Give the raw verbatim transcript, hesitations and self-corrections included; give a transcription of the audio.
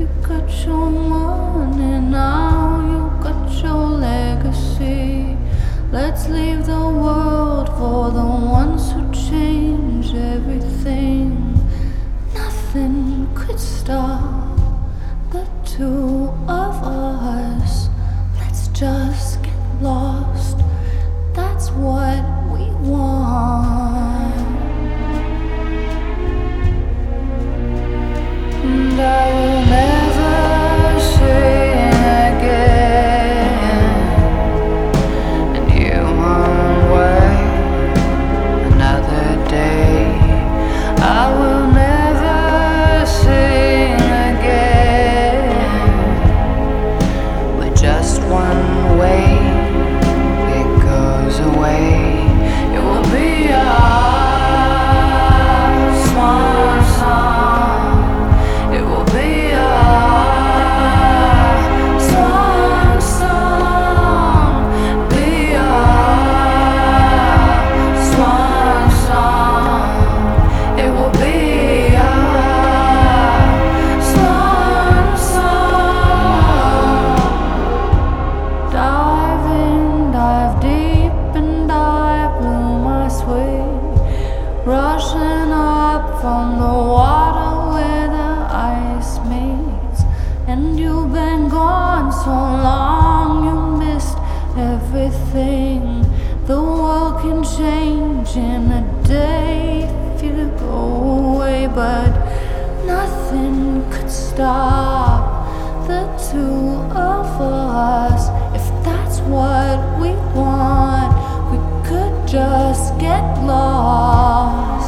You got your money now, you got your legacy. Let's leave the world for the ones who change everything. Nothing could stop the two of us. Let's just get lost. That's what we want. And I will never say again. And you won't wait another day. I will never sing again. We're just one way. It goes away. It will be our swan song. It will be our swan song. Be our swan song. It will be our swan song. Dive in, dive deep, and I blew my sweet, rushing up from the water where the ice meets. And you've been gone so long, you missed everything. The world can change in a day if you go away, but nothing could stop the two of us. If that's what we want, we could just get lost.